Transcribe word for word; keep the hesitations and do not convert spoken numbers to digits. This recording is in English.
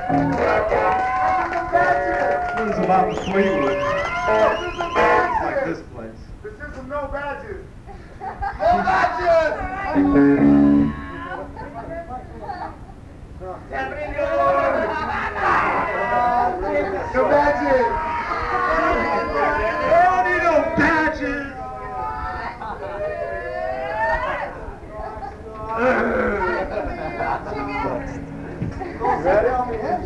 This is about Fleetwood. Like this place. This is some no badges. No badges! No badges. They don't need no badges. Ready?